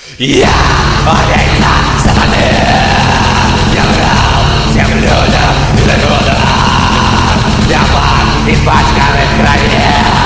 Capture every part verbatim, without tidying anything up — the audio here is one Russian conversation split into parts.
Я убийца сатаны. Я врал всем людям и народам. Я пах испачканный в крови.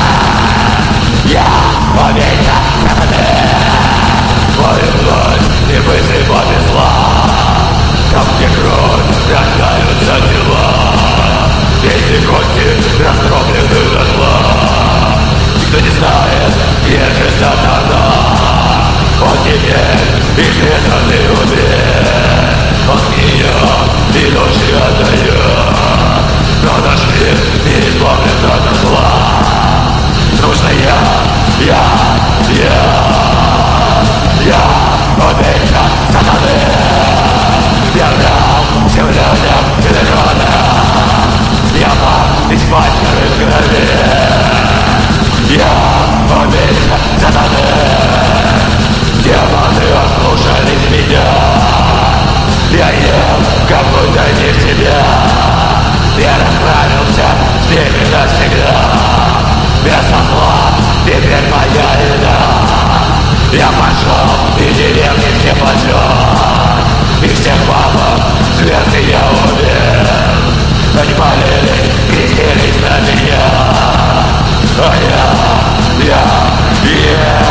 Я убийца сатаны. Мою кровь и быстрый попе зла. Там, где кровь, рождаются тела. Эти кости раздроблены дотла. Никто не знает, где же сатана. Он теперь изрезанный убит. Он ее и ночи отдает. Но наш мир не избавлен от зла. Нужно я, я, я. Я убийца сатаны. Я врал всем людям и народам. Я пах испачканный в крови. Я убийца сатаны. Демоны ослушались меня. Я ем, как будто не в тебя. Я расправился с ними навсегда. Вместо зла теперь моя еда. Я пошел и деревни все поджег. И всех бабок звезды я убил. Они молились, крестились на меня. А я, я, я